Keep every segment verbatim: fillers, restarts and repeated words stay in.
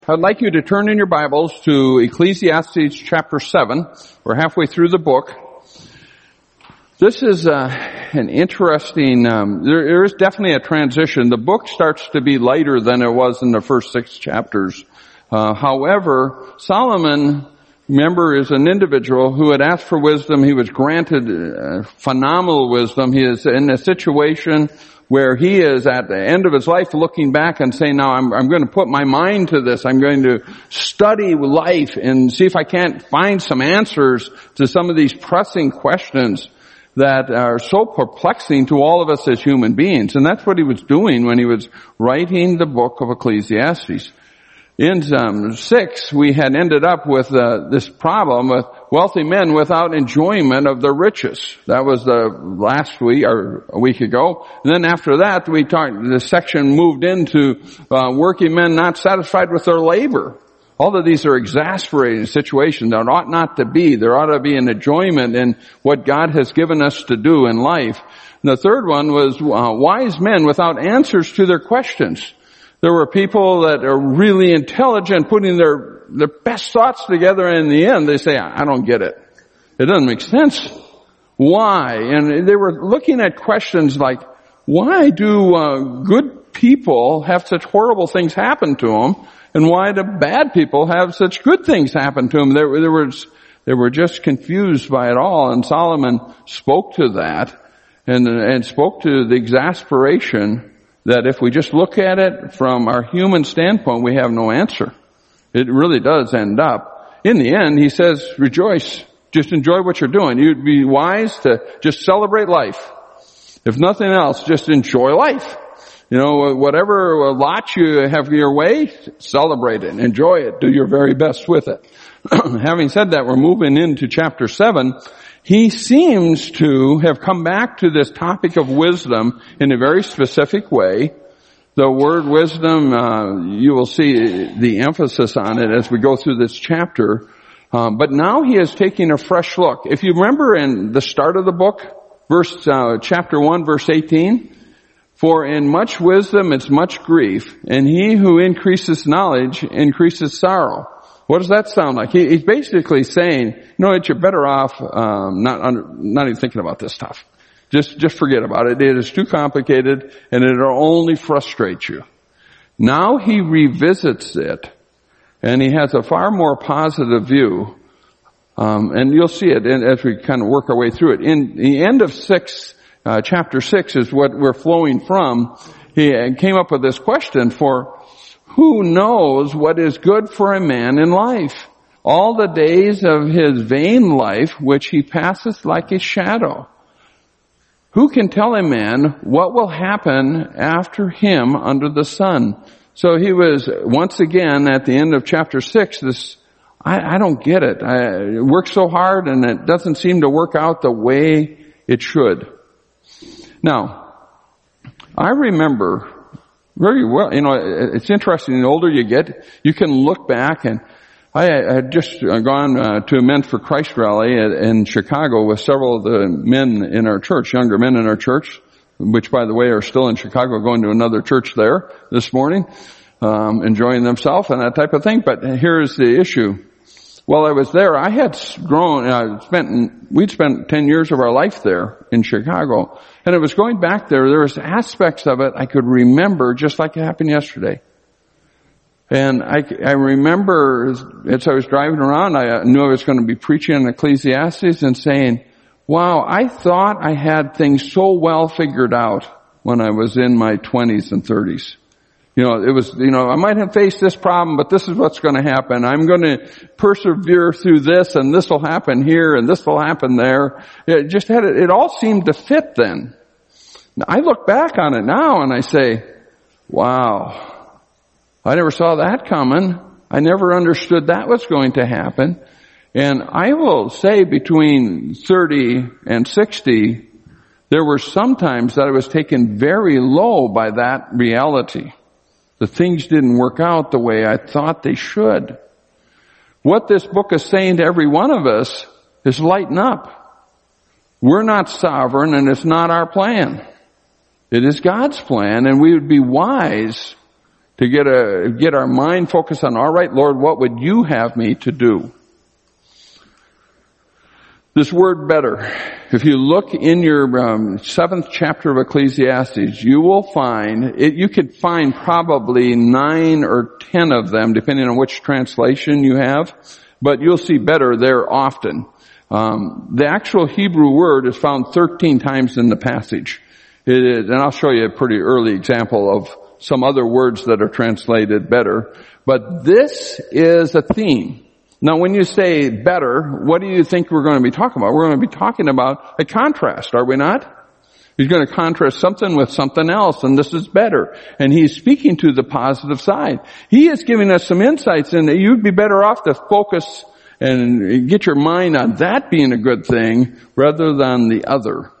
I'd like you to turn in your Bibles to Ecclesiastes chapter seven. We're halfway through the book. This is uh, an interesting, um, there, there is definitely a transition. The book starts to be lighter than it was in the first six chapters. Uh, however, Solomon, remember, is an individual who had asked for wisdom. He was granted uh, phenomenal wisdom. He is in a situation where he is at the end of his life looking back and saying, now I'm, I'm going to put my mind to this. I'm going to study life and see if I can't find some answers to some of these pressing questions that are so perplexing to all of us as human beings. And that's what he was doing when he was writing the book of Ecclesiastes. In um, six, we had ended up with uh, this problem with wealthy men without enjoyment of their riches. That was the last week, or a week ago. And then after that, we talked, the section moved into uh, working men not satisfied with their labor. All of these are exasperating situations that ought not to be. There ought to be an enjoyment in what God has given us to do in life. And the third one was uh, wise men without answers to their questions. There were people that are really intelligent, putting their, their best thoughts together, and in the end they say, I don't get it. It doesn't make sense. Why? And they were looking at questions like, why do uh, good people have such horrible things happen to them, and why do bad people have such good things happen to them? They, they, were, they were just confused by it all, and Solomon spoke to that, and, and spoke to the exasperation that if we just look at it from our human standpoint, we have no answer. It really does end up. In the end, he says, rejoice. Just enjoy what you're doing. You'd be wise to just celebrate life. If nothing else, just enjoy life. You know, whatever lot you have your way, celebrate it, enjoy it, do your very best with it. Having said that, we're moving into chapter seven. He seems to have come back to this topic of wisdom in a very specific way. The word wisdom, uh, you will see the emphasis on it as we go through this chapter. Um, but now he is taking a fresh look. If you remember in the start of the book, verse uh, chapter one, verse eighteen, for in much wisdom is much grief, and he who increases knowledge increases sorrow. What does that sound like? He, he's basically saying, you know what, you're better off um, not under, not even thinking about this stuff. Just just forget about it. It is too complicated, and it'll only frustrate you. Now he revisits it, and he has a far more positive view. Um, and you'll see it in, as we kind of work our way through it. In the end of six, uh, chapter six is what we're flowing from. He came up with this question for, who knows what is good for a man in life? All the days of his vain life, which he passes like a shadow. Who can tell a man what will happen after him under the sun? So he was, once again, at the end of chapter six, this, I, I don't get it. I work so hard and it doesn't seem to work out the way it should. Now, I remember very well, you know, it's interesting, the older you get, you can look back, and I had just gone uh, to a Men for Christ rally in Chicago with several of the men in our church, younger men in our church, which by the way are still in Chicago, going to another church there this morning, um, enjoying themselves and that type of thing. But here's the issue. While I was there, I had grown, I spent, we'd spent ten years of our life there in Chicago. And it was going back there, there was aspects of it I could remember just like it happened yesterday. And I, I remember as I was driving around, I knew I was going to be preaching in Ecclesiastes and saying, wow, I thought I had things so well figured out when I was in my twenties and thirties. You know, it was, you know, I might have faced this problem, but this is what's going to happen. I'm going to persevere through this, and this will happen here, and this will happen there. It just had, it all seemed to fit then. Now, I look back on it now and I say, wow, I never saw that coming. I never understood that was going to happen. And I will say between thirty and sixty, there were some times that I was taken very low by that reality. The things didn't work out the way I thought they should. What this book is saying to every one of us is lighten up. We're not sovereign, and it's not our plan. It is God's plan, and we would be wise to get a, get our mind focused on, all right, Lord, what would you have me to do? This word better, if you look in your um, seventh chapter of Ecclesiastes, you will find, it, you could find probably nine or ten of them, depending on which translation you have, but you'll see better there often. Um, the actual Hebrew word is found thirteen times in the passage. It is, and I'll show you a pretty early example of some other words that are translated better. But this is a theme. Now when you say better, what do you think we're going to be talking about? We're going to be talking about a contrast, are we not? He's going to contrast something with something else, and this is better. And he's speaking to the positive side. He is giving us some insights in that you'd be better off to focus and get your mind on that being a good thing rather than the other.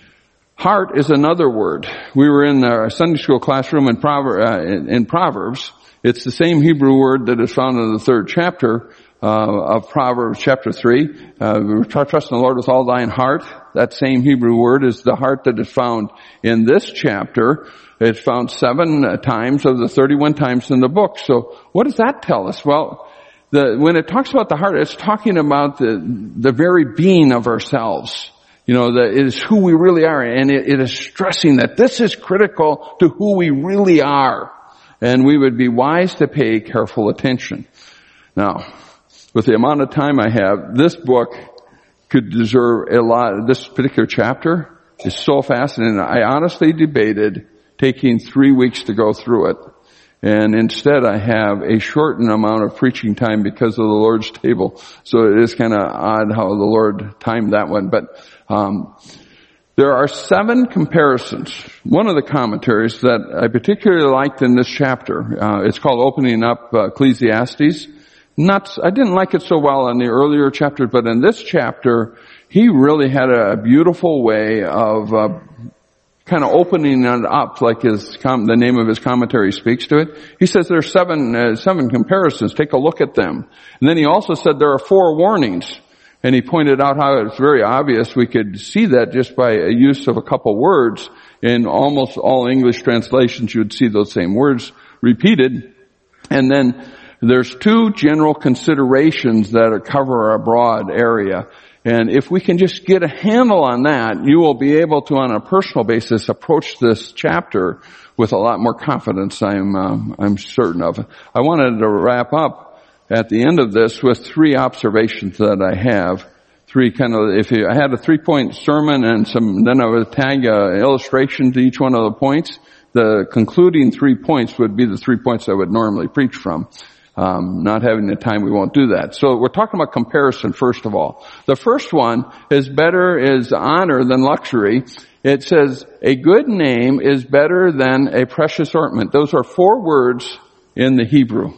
Heart is another word. We were in our Sunday school classroom in Proverbs, uh, in, in Proverbs. It's the same Hebrew word that is found in the third chapter uh, of Proverbs chapter three. Uh, trust in the Lord with all thine heart. That same Hebrew word is the heart that is found in this chapter. It's found seven times of the thirty-one times in the book. So what does that tell us? Well, the, when it talks about the heart, it's talking about the, the very being of ourselves. You know, that it is who we really are, and it, it is stressing that this is critical to who we really are. And we would be wise to pay careful attention. Now, with the amount of time I have, this book could deserve a lot. This particular chapter is so fascinating. I honestly debated taking three weeks to go through it. And instead I have a shortened amount of preaching time because of the Lord's table. So it is kind of odd how the Lord timed that one. But um there are seven comparisons. One of the commentaries that I particularly liked in this chapter, uh, it's called Opening Up uh, Ecclesiastes. Not, I didn't like it so well in the earlier chapters, but in this chapter, he really had a beautiful way of uh, kind of opening it up, like his com- the name of his commentary speaks to it. He says there are seven uh, seven comparisons. Take a look at them. And then he also said there are four warnings. And he pointed out how it's very obvious. We could see that just by a use of a couple words. In almost all English translations, you would see those same words repeated. And then there's two general considerations that cover a broad area. And if we can just get a handle on that, you will be able to, on a personal basis, approach this chapter with a lot more confidence, I'm, um, I'm certain of. I wanted to wrap up at the end of this with three observations that I have. Three kind of, if you, I had a three-point sermon and some, then I would tag an illustration to each one of the points. The concluding three points would be the three points I would normally preach from. Um, not having the time, we won't do that. So we're talking about comparison first of all. The first one is better is honor than luxury. It says a good name is better than a precious ornament. Those are four words in the Hebrew.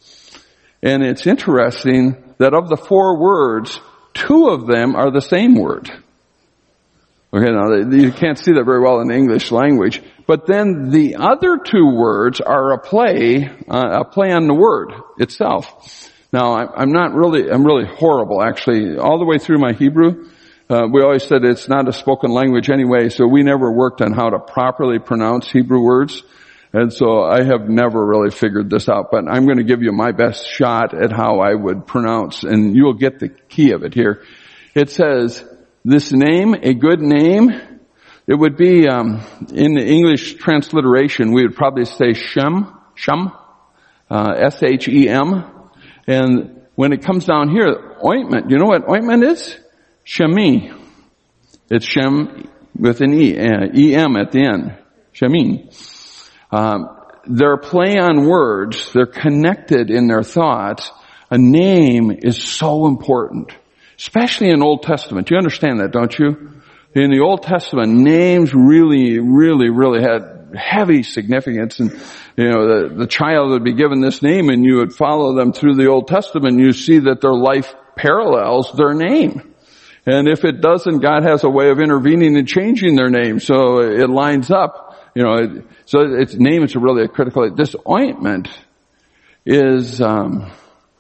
And it's interesting that of the four words, two of them are the same word. Okay, now you can't see that very well in the English language. But then the other two words are a play, uh, a play on the word itself. Now, I'm not really, I'm really horrible actually. All the way through my Hebrew, uh, we always said it's not a spoken language anyway, so we never worked on how to properly pronounce Hebrew words. And so I have never really figured this out, but I'm going to give you my best shot at how I would pronounce, and you'll get the key of it here. It says, this name, a good name, it would be, um, in the English transliteration, we would probably say Shem, Shem, uh, S H E M. And when it comes down here, ointment, you know what ointment is? Shemi. It's Shem with an E, uh, E M at the end. Shemin. Um, they're play on words. They're connected in their thoughts. A name is so important, especially in Old Testament. You understand that, don't you? In the Old Testament, names really, really, really had heavy significance. And, you know, the, the child would be given this name and you would follow them through the Old Testament and you see that their life parallels their name. And if it doesn't, God has a way of intervening and changing their name so it lines up. You know, so its name is really a critical. This ointment is, um,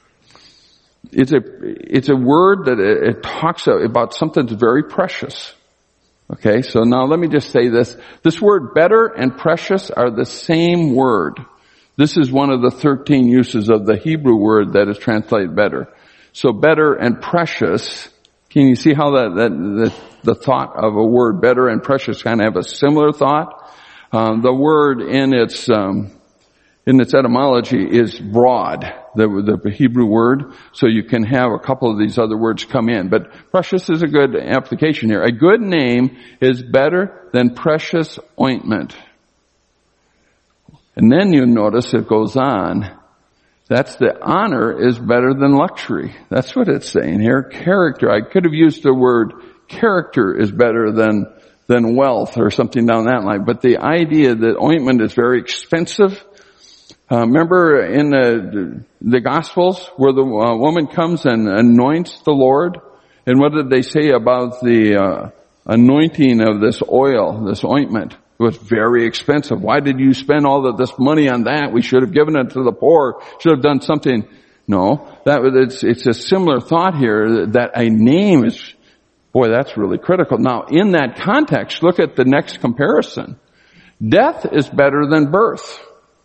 it's a, it's a word that it, it talks about something that's very precious. Okay, so now let me just say this. This word better and precious are the same word. This is one of the thirteen uses of the Hebrew word that is translated better. So better and precious, can you see how that, that the, the thought of a word better and precious kind of have a similar thought? Um, the word in its um, in its etymology is broad, the, the Hebrew word, so you can have a couple of these other words come in. But precious is a good application here. A good name is better than precious ointment. And then you notice it goes on. That's the honor is better than luxury. That's what it's saying here. Character. I could have used the word character is better than, than wealth or something down that line. But the idea that ointment is very expensive. Uh, remember in the, the Gospels where the uh, woman comes and anoints the Lord? And what did they say about the uh, anointing of this oil, this ointment? It was very expensive. Why did you spend all of this money on that? We should have given it to the poor. Should have done something. No, that it's, it's a similar thought here that a name is, boy, that's really critical. Now, in that context, look at the next comparison. Death is better than birth.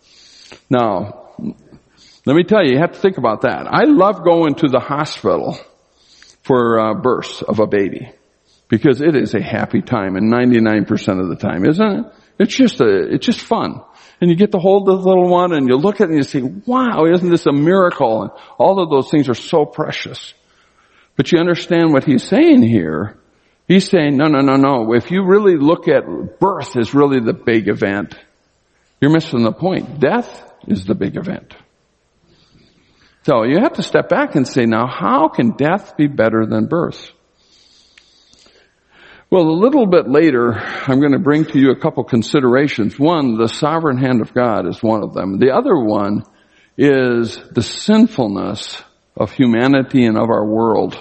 Now, let me tell you, you have to think about that. I love going to the hospital for uh, births of a baby. Because it is a happy time, and ninety-nine percent of the time, isn't it? It's just a, it's just fun. And you get to hold the little one, and you look at it and you say, wow, isn't this a miracle? And all of those things are so precious. But you understand what he's saying here. He's saying, no, no, no, no. If you really look at birth as really the big event, you're missing the point. Death is the big event. So you have to step back and say, now, how can death be better than birth? Well, a little bit later, I'm going to bring to you a couple considerations. One, the sovereign hand of God is one of them. The other one is the sinfulness of humanity and of our world.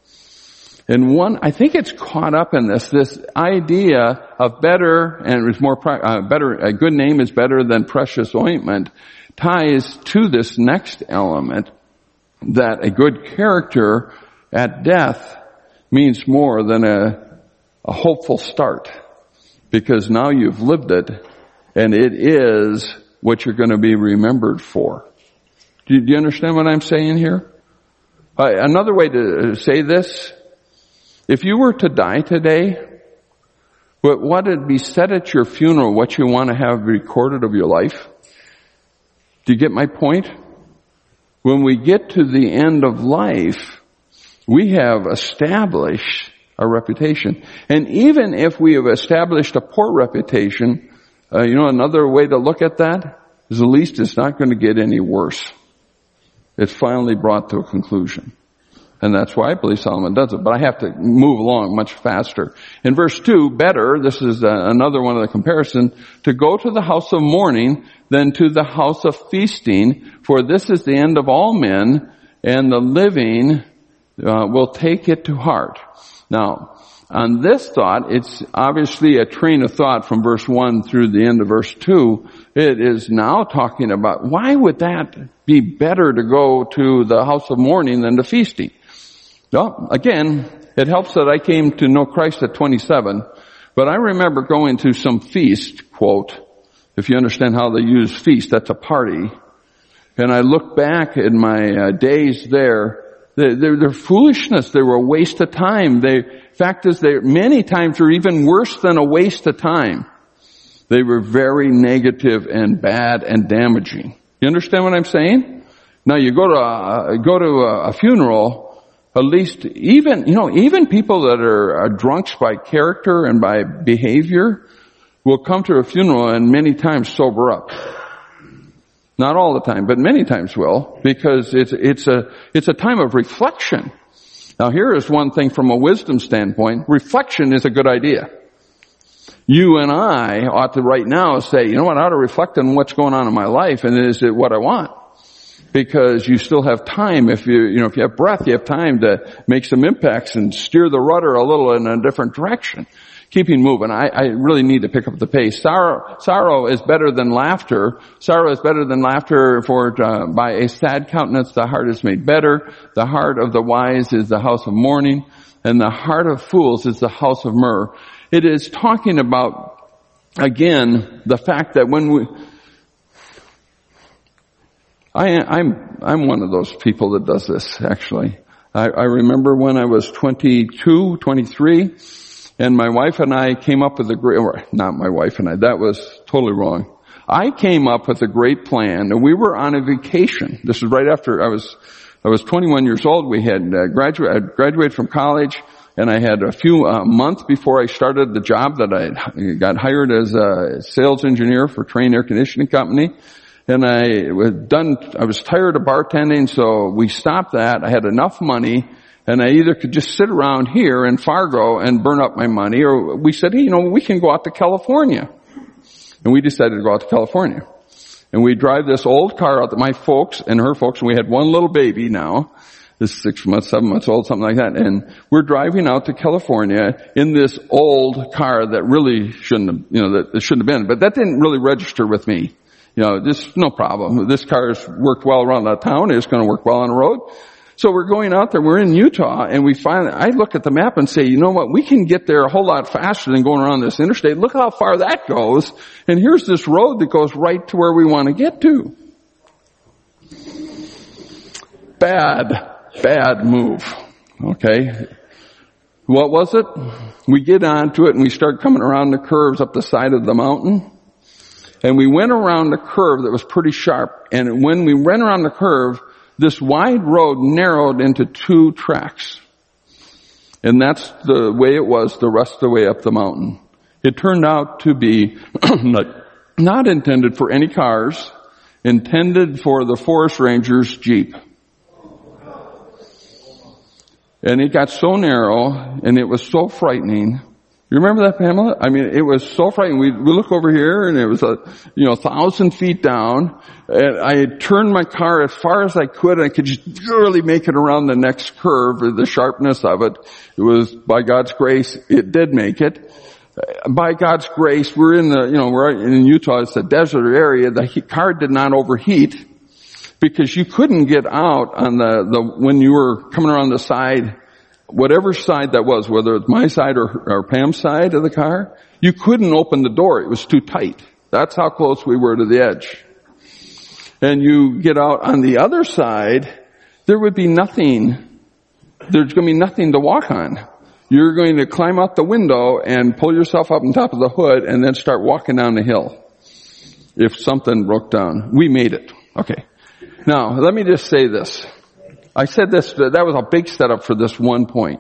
And one, I think it's caught up in this, this idea of better, and it's more, uh, better, a good name is better than precious ointment, ties to this next element that a good character at death means more than a A hopeful start, because now you've lived it, and it is what you're going to be remembered for. Do you, do you understand what I'm saying here? Uh, another way to say this, if you were to die today, what would be said at your funeral, what you want to have recorded of your life? Do you get my point? When we get to the end of life, we have established our reputation. And even if we have established a poor reputation, uh, you know, another way to look at that is at least it's not going to get any worse. It's finally brought to a conclusion. And that's why I believe Solomon does it. But I have to move along much faster. In verse two, better, this is uh, another one of the comparisons, to go to the house of mourning than to the house of feasting, for this is the end of all men, and the living uh, will take it to heart. Now, on this thought, it's obviously a train of thought from verse one through the end of verse two. It is now talking about why would that be better to go to the house of mourning than to feasting? Well, again, it helps that I came to know Christ at twenty-seven, but I remember going to some feast, quote, if you understand how they use feast, that's a party. And I look back at my uh, days there. They're, they're foolishness. They were a waste of time. They, fact is, they many times are even worse than a waste of time. They were very negative and bad and damaging. You understand what I'm saying? Now you go to a, go to a funeral, at least even, you know, even people that are, are drunks by character and by behavior will come to a funeral and many times sober up. Not all the time, but many times will, because it's, it's a, it's a time of reflection. Now here is one thing from a wisdom standpoint. Reflection is a good idea. You and I ought to right now say, you know what, I ought to reflect on what's going on in my life, and is it what I want? Because you still have time. If you, you know, if you have breath, you have time to make some impacts and steer the rudder a little in a different direction. Keeping moving. I, I really need to pick up the pace. Sorrow, sorrow is better than laughter. Sorrow is better than laughter, for uh, by a sad countenance the heart is made better. The heart of the wise is the house of mourning, and the heart of fools is the house of myrrh. It is talking about, again, the fact that when we, I, I'm, I'm one of those people that does this, actually. I, I remember when I was twenty-two, twenty-three, and my wife and I came up with a great, or not my wife and I, that was totally wrong. I came up with a great plan, and we were on a vacation. This was right after I was, I was twenty-one years old. We had uh, graduated, I graduated from college, and I had a few uh, months before I started the job that I got hired as a sales engineer for Trane Air Conditioning Company. And I was done, I was tired of bartending, so we stopped that. I had enough money, and I either could just sit around here in Fargo and burn up my money, or we said, hey, you know, we can go out to California. And we decided to go out to California. And we drive this old car out to my folks and her folks, and we had one little baby now. This is six months, seven months old, something like that. And we're driving out to California in this old car that really shouldn't have, you know, that it shouldn't have been. But that didn't really register with me. You know, this, no problem. This car's worked well around that town. It's going to work well on the road. So we're going out there. We're in Utah, and we finally, I look at the map and say, you know what? We can get there a whole lot faster than going around this interstate. Look how far that goes. And here's this road that goes right to where we want to get to. Bad, bad move. Okay. What was it? We get onto it and we start coming around the curves up the side of the mountain. And we went around the curve that was pretty sharp. And when we went around the curve, this wide road narrowed into two tracks. And that's the way it was the rest of the way up the mountain. It turned out to be not, not intended for any cars, intended for the forest ranger's Jeep. And it got so narrow, and it was so frightening. You remember that, Pamela? I mean, it was so frightening. We, we look over here, and it was a, you know, a thousand feet down. And I had turned my car as far as I could, and I could just barely make it around the next curve, or the sharpness of it. It was, by God's grace, it did make it. By God's grace, we're in the, you know, we're in Utah. It's a desert area. The car did not overheat because you couldn't get out on the, the, when you were coming around the side, whatever side that was, whether it's my side or, or Pam's side of the car, you couldn't open the door. It was too tight. That's how close we were to the edge. And you get out on the other side, there would be nothing, there's going to be nothing to walk on. You're going to climb out the window and pull yourself up on top of the hood and then start walking down the hill. If something broke down. We made it. Okay. Now, let me just say this. I said this, that was a big setup for this one point.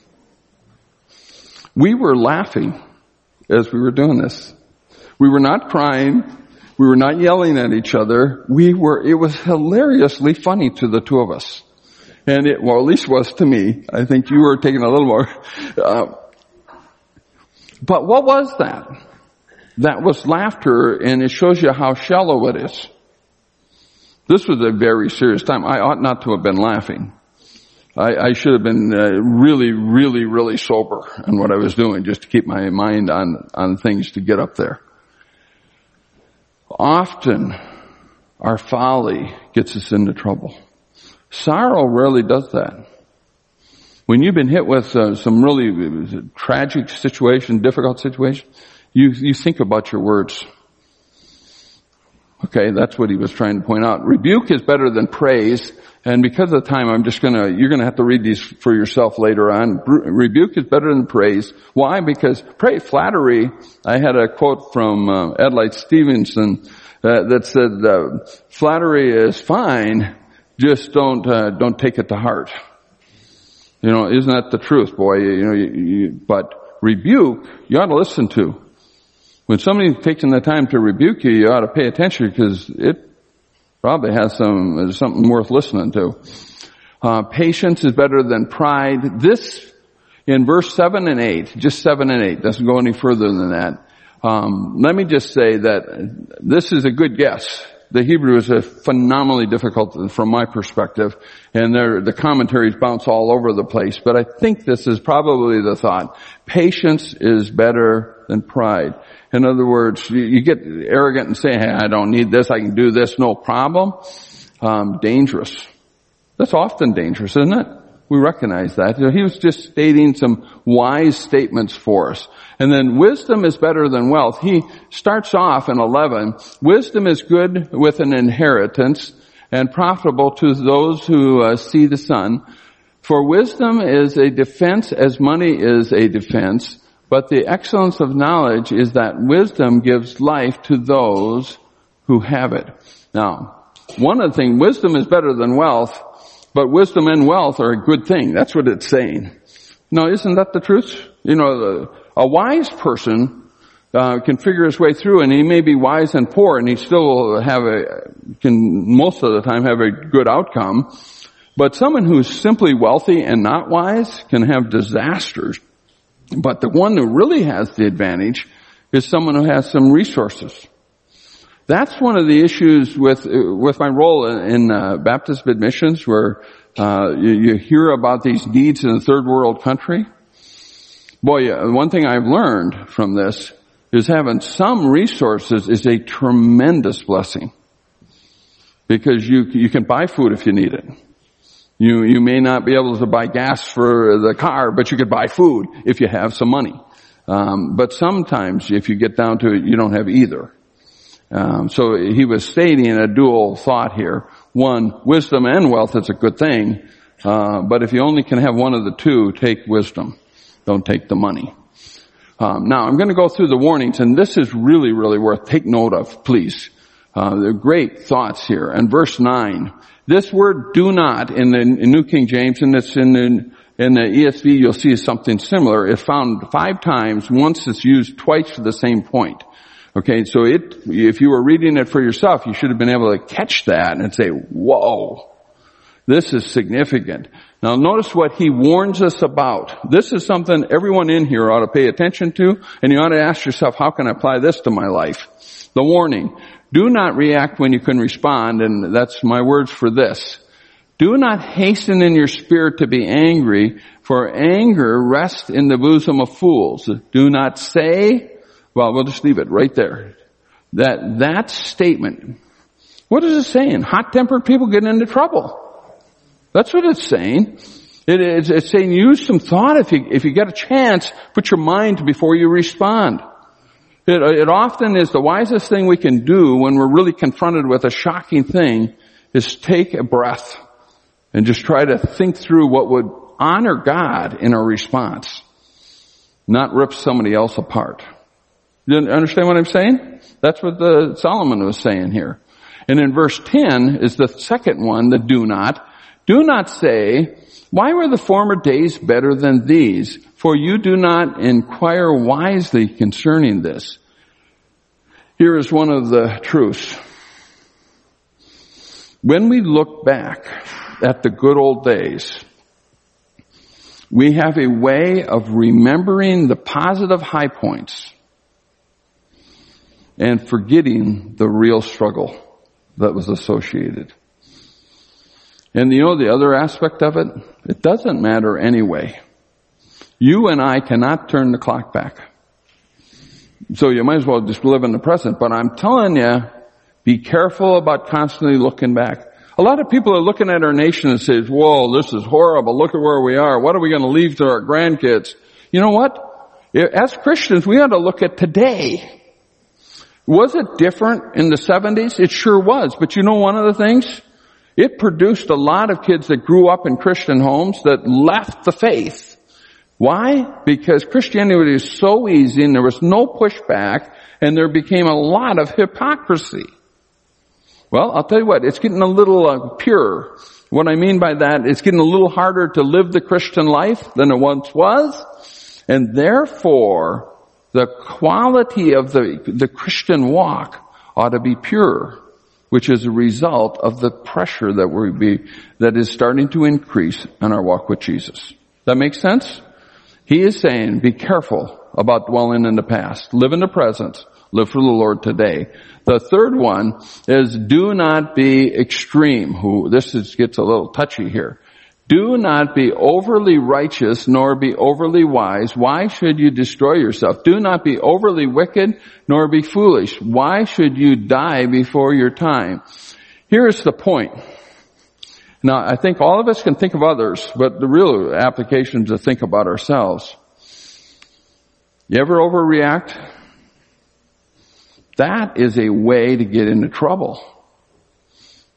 We were laughing as we were doing this. We were not crying. We were not yelling at each other. We were, it was hilariously funny to the two of us. And it, well, at least was to me. I think you were taking a little more. Uh, but what was that? That was laughter, and it shows you how shallow it is. This was a very serious time. I ought not to have been laughing. I, I should have been uh, really, really, really sober in what I was doing, just to keep my mind on, on things to get up there. Often, our folly gets us into trouble. Sorrow rarely does that. When you've been hit with uh, some really tragic situation, difficult situation, you, you think about your words. Okay, that's what he was trying to point out. Rebuke is better than praise, and because of the time, I'm just gonna, you're gonna have to read these for yourself later on. Rebuke is better than praise. Why? Because pray, flattery, I had a quote from uh, Ed Light Stevenson uh, that said, uh, flattery is fine, just don't, uh, don't take it to heart. You know, isn't that the truth, boy? You know, you, you, but rebuke, you ought to listen to. When somebody's taking the time to rebuke you, you ought to pay attention because it probably has some, something worth listening to. Uh, patience is better than pride. This, in verse seven and eight, just seven and eight, doesn't go any further than that. Um, let me just say that this is a good guess. The Hebrew is a phenomenally difficult from my perspective, and there, the commentaries bounce all over the place, but I think this is probably the thought. Patience is better than pride. In other words, you, you get arrogant and say, hey, I don't need this, I can do this, no problem. Um, dangerous. That's often dangerous, isn't it? We recognize that. You know, he was just stating some wise statements for us. And then wisdom is better than wealth. He starts off in eleven. Wisdom is good with an inheritance, and profitable to those who uh, see the sun. For wisdom is a defense as money is a defense, but the excellence of knowledge is that wisdom gives life to those who have it. Now, one of the things, wisdom is better than wealth, but wisdom and wealth are a good thing. That's what it's saying. Now, isn't that the truth? You know, the, a wise person uh, can figure his way through, and he may be wise and poor, and he still have a can most of the time have a good outcome. But someone who's simply wealthy and not wise can have disasters. But the one who really has the advantage is someone who has some resources. That's one of the issues with with my role in uh, Baptist Admissions, where uh, you, you hear about these needs in a third world country. Boy, uh, one thing I've learned from this is having some resources is a tremendous blessing, because you you can buy food if you need it. You you may not be able to buy gas for the car, but you could buy food if you have some money. Um, but sometimes, if you get down to it, you don't have either. Um, so he was stating a dual thought here. One, wisdom and wealth is a good thing, uh, but if you only can have one of the two, take wisdom. Don't take the money. Um, now, I'm going to go through the warnings, and this is really, really worth take note of, please. Uh, there are great thoughts here. And verse nine, this word "do not" in the in New King James, and it's in the in the E S V, you'll see something similar. It's found five times. Once it's used twice for the same point. Okay, so it, if you were reading it for yourself, you should have been able to catch that and say, whoa, this is significant. Now notice what he warns us about. This is something everyone in here ought to pay attention to, and you ought to ask yourself, how can I apply this to my life? The warning, do not react when you can respond, and that's my words for this. Do not hasten in your spirit to be angry, for anger rests in the bosom of fools. Do not say, well, we'll just leave it right there. That, that statement, what is it saying? Hot-tempered people get into trouble. That's what it's saying. It is, it's saying use some thought if you, if you get a chance, put your mind before you respond. It, it often is the wisest thing we can do when we're really confronted with a shocking thing is take a breath and just try to think through what would honor God in our response, not rip somebody else apart. You understand what I'm saying? That's what the Solomon was saying here. And in verse ten is the second one, the do not. Do not say, why were the former days better than these? For you do not inquire wisely concerning this. Here is one of the truths. When we look back at the good old days, we have a way of remembering the positive high points and forgetting the real struggle that was associated. And you know the other aspect of it? It doesn't matter anyway. You and I cannot turn the clock back. So you might as well just live in the present. But I'm telling you, be careful about constantly looking back. A lot of people are looking at our nation and say, whoa, this is horrible. Look at where we are. What are we going to leave to our grandkids? You know what? As Christians, we ought to look at today. Was it different in the seventies? It sure was. But you know one of the things? It produced a lot of kids that grew up in Christian homes that left the faith. Why? Because Christianity was so easy and there was no pushback and there became a lot of hypocrisy. Well, I'll tell you what, it's getting a little uh, purer. What I mean by that, it's getting a little harder to live the Christian life than it once was. And therefore, the quality of the, the Christian walk ought to be pure, which is a result of the pressure that we be, that is starting to increase in our walk with Jesus. That makes sense? He is saying, be careful about dwelling in the past. Live in the present. Live for the Lord today. The third one is do not be extreme. Who, this is, gets a little touchy here. Do not be overly righteous, nor be overly wise. Why should you destroy yourself? Do not be overly wicked, nor be foolish. Why should you die before your time? Here is the point. Now, I think all of us can think of others, but the real application is to think about ourselves. You ever overreact? That is a way to get into trouble.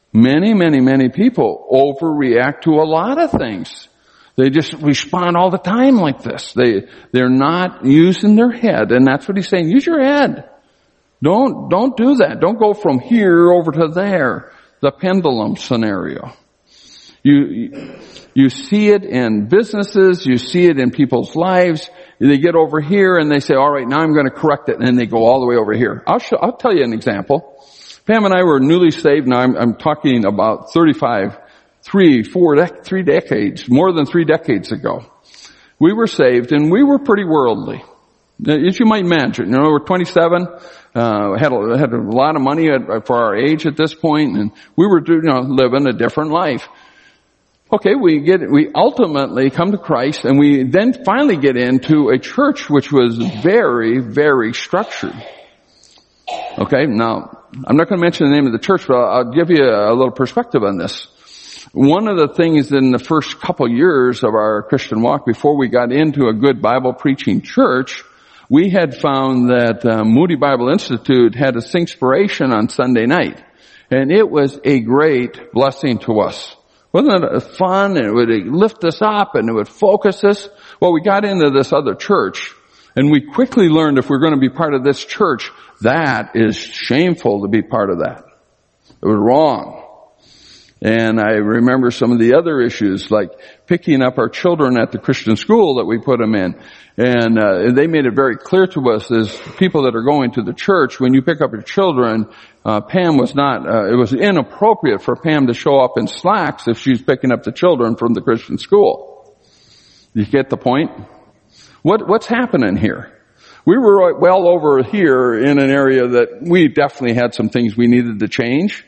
Many, many, many people overreact to a lot of things. They just respond all the time like this. They, they're not using their head, and that's what he's saying. Use your head. Don't, don't do that. Don't go from here over to there. The pendulum scenario. You, you see it in businesses, you see it in people's lives. They get over here and they say, all right, now I'm going to correct it, and then they go all the way over here. I'll show, I'll tell you an example. Pam and I were newly saved. Now I'm, I'm talking about thirty-five, three, four, dec- three decades, more than three decades ago. We were saved and we were pretty worldly. As you might imagine, you know, we're twenty-seven, uh, had a, had a lot of money at, for our age at this point, and we were, you know, living a different life. Okay, we get, we ultimately come to Christ, and we then finally get into a church which was very, very structured. Okay, now, I'm not going to mention the name of the church, but I'll, I'll give you a, a little perspective on this. One of the things in the first couple years of our Christian walk, before we got into a good Bible preaching church, we had found that uh, Moody Bible Institute had a Singspiration on Sunday night, and it was a great blessing to us. Wasn't it fun? And it would lift us up and it would focus us. Well, we got into this other church, and we quickly learned if we're going to be part of this church, that is shameful to be part of that. It was wrong. And I remember some of the other issues, like picking up our children at the Christian school that we put them in. And uh, they made it very clear to us as people that are going to the church, when you pick up your children, uh, Pam was not, uh, it was inappropriate for Pam to show up in slacks if she's picking up the children from the Christian school. You get the point? What, what's happening here? We were well over here in an area that we definitely had some things we needed to change.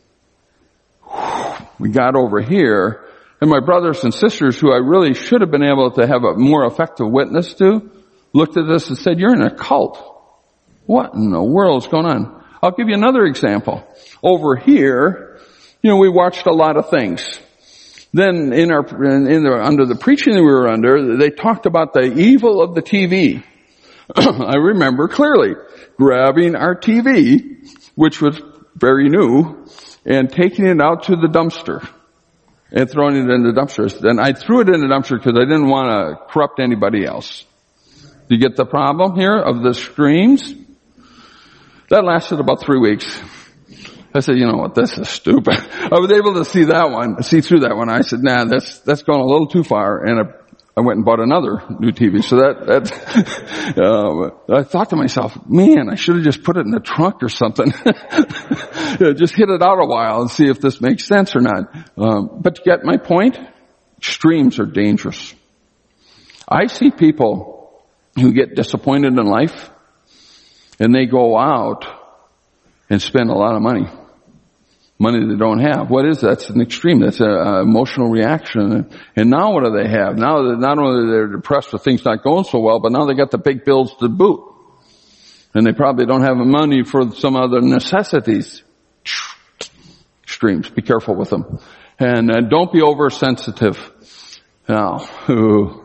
We got over here, and my brothers and sisters, who I really should have been able to have a more effective witness to, looked at us and said, you're in a cult. What in the world is going on? I'll give you another example. Over here, you know, we watched a lot of things. Then in our, in the, under the preaching that we were under, they talked about the evil of the T V. I remember clearly grabbing our T V, which was very new, and taking it out to the dumpster and throwing it in the dumpster. And I threw it in the dumpster because I didn't want to corrupt anybody else. Do you get the problem here of the screams? That lasted about three weeks. I said, you know what, this is stupid. I was able to see that one, see through that one. I said, nah, that's, that's gone a little too far. And I, I went and bought another new T V. So that, that, uh, I thought to myself, man, I should have just put it in the trunk or something. Just hit it out a while and see if this makes sense or not. Um, but to get my point, extremes are dangerous. I see people who get disappointed in life and they go out and spend a lot of money. Money they don't have. What is that? That's an extreme. That's an emotional reaction. And now what do they have? Now that not only they're depressed with things not going so well, but now they got the big bills to boot. And they probably don't have money for some other necessities. Extremes. Be careful with them. And uh, don't be oversensitive. Now, ooh.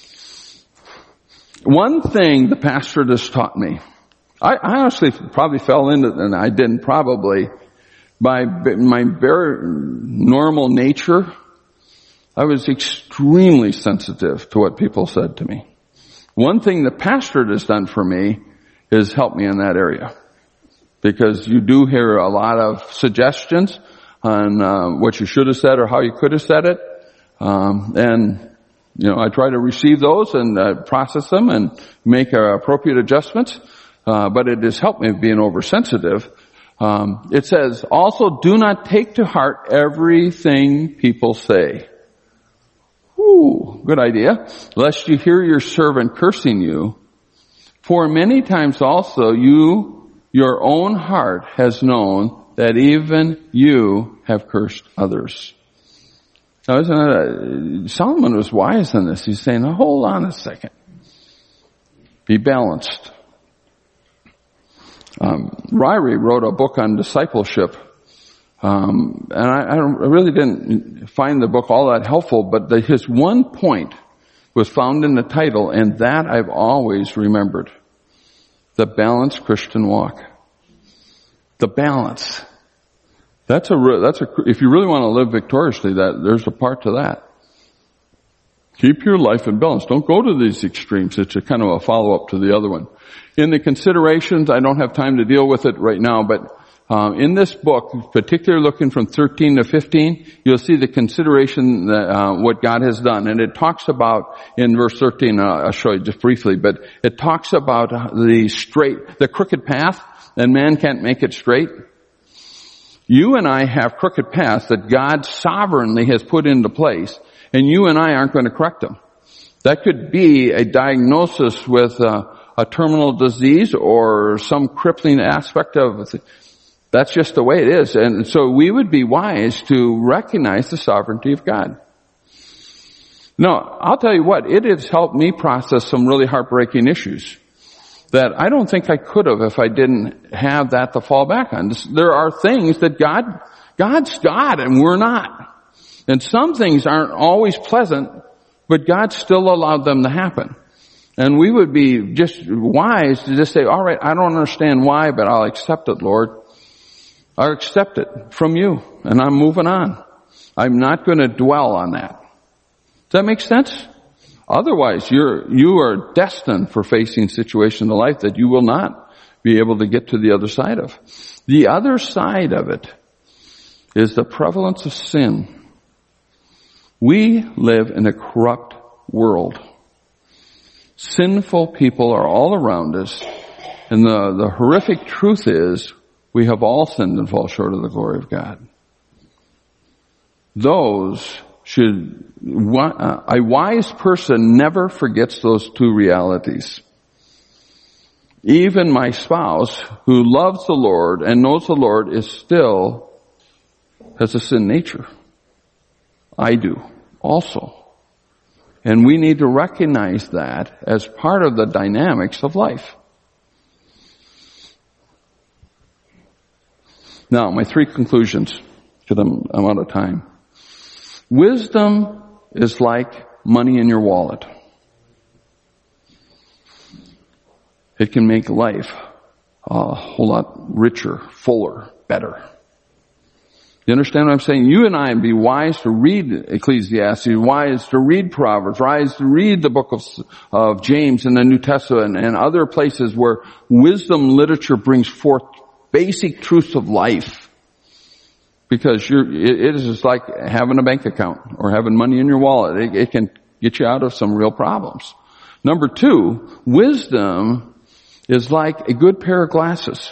One thing the pastor just taught me, I, I honestly probably fell into it, and I didn't probably, by my very normal nature, I was extremely sensitive to what people said to me. One thing the pastor has done for me is help me in that area. Because you do hear a lot of suggestions on uh, what you should have said or how you could have said it. Um, and, you know, I try to receive those and uh, process them and make uh, appropriate adjustments. Uh, but it has helped me being oversensitive. Um, it says, also do not take to heart everything people say. Ooh, good idea. Lest you hear your servant cursing you. For many times also you, your own heart has known that even you have cursed others. Now, isn't it a, Solomon was wise in this. He's saying, now, hold on a second. Be balanced. Um, Ryrie wrote a book on discipleship, um, and I, I, don't, I really didn't find the book all that helpful, but the, his one point was found in the title, and that I've always remembered. The balanced Christian walk. The balance. That's a, that's a, if you really want to live victoriously, that, there's a part to that. Keep your life in balance. Don't go to these extremes. It's a kind of a follow-up to the other one. In the considerations, I don't have time to deal with it right now, but um, in this book, particularly looking from thirteen to fifteen, you'll see the consideration that uh, what God has done. And it talks about, in verse thirteen, uh, I'll show you just briefly, but it talks about the straight, the crooked path, and man can't make it straight. You and I have crooked paths that God sovereignly has put into place, and you and I aren't going to correct them. That could be a diagnosis with uh, a terminal disease or some crippling aspect of it. That's just the way it is. And so we would be wise to recognize the sovereignty of God. Now, I'll tell you what, it has helped me process some really heartbreaking issues that I don't think I could have if I didn't have that to fall back on. There are things that God, God's God and we're not. And some things aren't always pleasant, but God still allowed them to happen. And we would be just wise to just say, all right, I don't understand why, but I'll accept it, Lord. I'll accept it from you, and I'm moving on. I'm not going to dwell on that. Does that make sense? Otherwise, you're, you are destined for facing situations in life that you will not be able to get to the other side of. The other side of it is the prevalence of sin. We live in a corrupt world. Sinful people are all around us, and the, the horrific truth is we have all sinned and fall short of the glory of God. Those should, a wise person never forgets those two realities. Even my spouse, who loves the Lord and knows the Lord, is still has a sin nature. I do also. And we need to recognize that as part of the dynamics of life. Now, my three conclusions, because I'm, I'm out of time. Wisdom is like money in your wallet. It can make life a whole lot richer, fuller, better. You understand what I'm saying? You and I would be wise to read Ecclesiastes, wise to read Proverbs, wise to read the book of, of James in the New Testament and other places where wisdom literature brings forth basic truths of life. Because you're, it is just like having a bank account or having money in your wallet. It, it can get you out of some real problems. Number two, wisdom is like a good pair of glasses.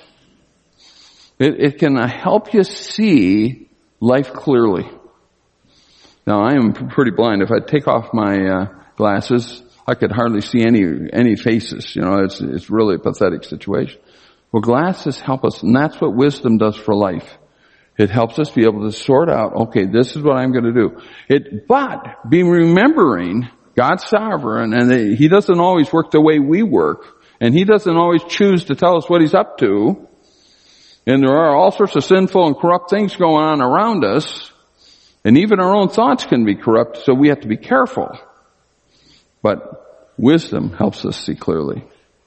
It, it can help you see life clearly. Now, I am pretty blind. If I take off my uh, glasses, I could hardly see any any faces. You know, it's it's really a pathetic situation. Well, glasses help us, and that's what wisdom does for life. It helps us be able to sort out, okay, this is what I'm going to do. It, but be remembering God's sovereign, and they, He doesn't always work the way we work, and He doesn't always choose to tell us what He's up to. And there are all sorts of sinful and corrupt things going on around us, and even our own thoughts can be corrupt, so we have to be careful. But wisdom helps us see clearly.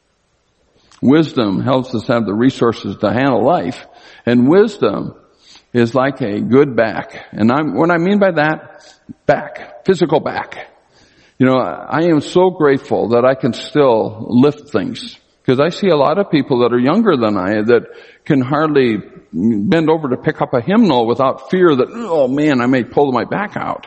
Wisdom helps us have the resources to handle life, and wisdom is like a good back. And I'm, what I mean by that, back, physical back. You know, I am so grateful that I can still lift things. Because I see a lot of people that are younger than I that can hardly bend over to pick up a hymnal without fear that, oh man, I may pull my back out.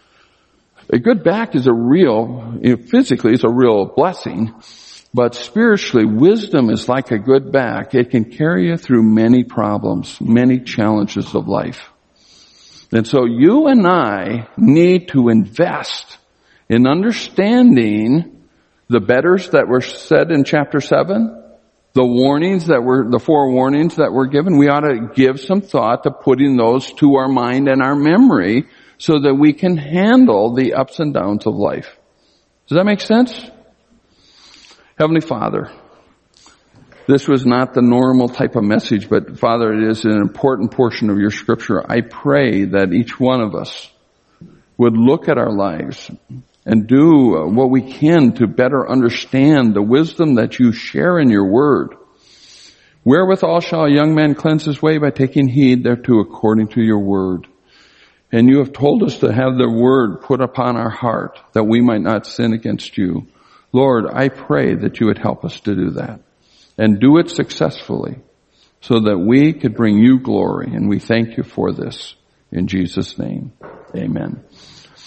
A good back is a real, you know, physically it's a real blessing. But spiritually, wisdom is like a good back. It can carry you through many problems, many challenges of life. And so you and I need to invest in understanding the betters that were said in chapter seven, the warnings that were, the four warnings that were given. We ought to give some thought to putting those to our mind and our memory so that we can handle the ups and downs of life. Does that make sense? Heavenly Father, this was not the normal type of message, but Father, it is an important portion of your scripture. I pray that each one of us would look at our lives and do what we can to better understand the wisdom that you share in your word. Wherewithal shall a young man cleanse his way? By taking heed thereto according to your word. And you have told us to have the word put upon our heart, that we might not sin against you. Lord, I pray that you would help us to do that, and do it successfully, so that we could bring you glory. And we thank you for this. In Jesus' name, amen.